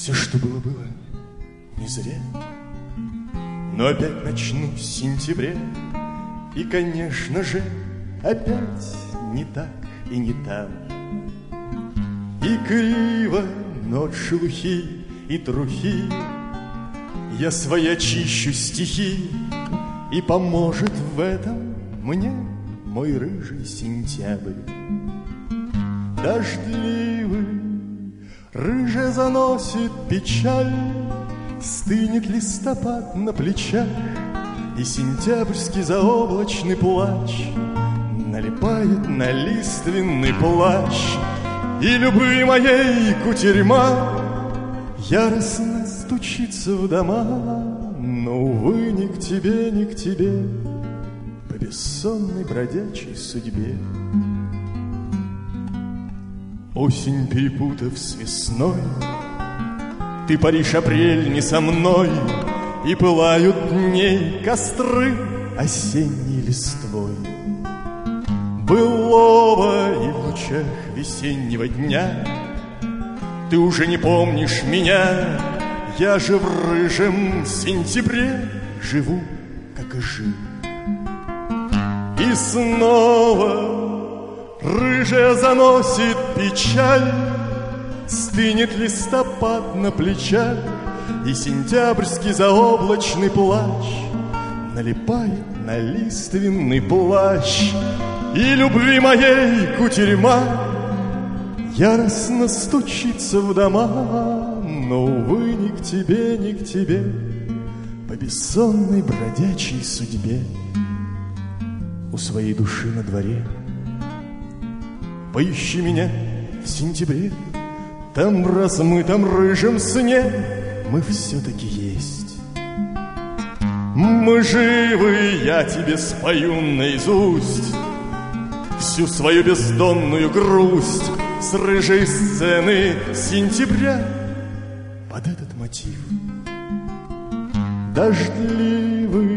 Все, что было, было не зря. Но опять начну в сентябре, и, конечно же, опять не так и не там. И криво, но от шелухи и трухи я свои очищу стихи, и поможет в этом мне мой рыжий сентябрь. Дождливый, рыже заносит печаль, стынет листопад на плечах, и сентябрьский заоблачный плач налипает на лиственный плащ. И любые моей кутерьма яростно стучится в дома, но, увы, ни к тебе, ни к тебе, по бессонной бродячей судьбе. Осень, перепутав с весной, ты паришь, апрель, не со мной, и пылают дней костры осенней листвой. Былого и в лучах весеннего дня ты уже не помнишь меня. Я же в рыжем сентябре живу, как и жил. И снова рыжая заносит печаль, стынет листопад на плечах, и сентябрьский заоблачный плащ налипает на лиственный плащ. И любви моей кутерьма яростно стучится в дома, но, увы, ни к тебе, ни к тебе, по бессонной бродячей судьбе. У своей души на дворе поищи меня в сентябре, там в размытом рыжем сне мы все-таки есть. Мы живы, я тебе спою наизусть всю свою бездонную грусть с рыжей сцены сентября под этот мотив дождливый.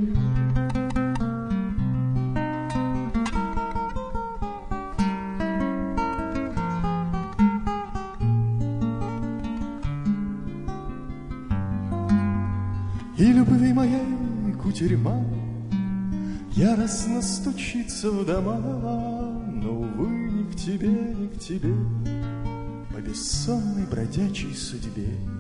И любви моей кутерьма яростно стучится в дома, но, увы, ни к тебе, ни к тебе, по бессонной бродячей судьбе.